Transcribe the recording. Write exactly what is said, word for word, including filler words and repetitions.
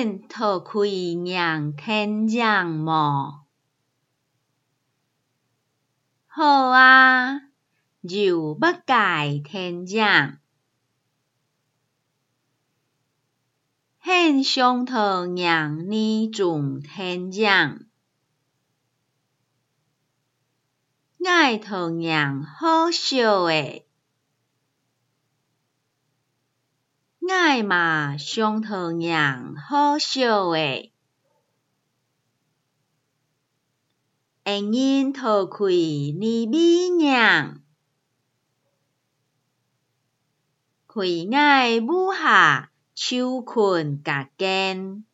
现讨开让天将无。好啊，就要改天将。现上讨让你种天将。爱讨让好笑诶，爱嘛上讨让好笑诶。会因讨开你美让，开爱舞下手困甲肩。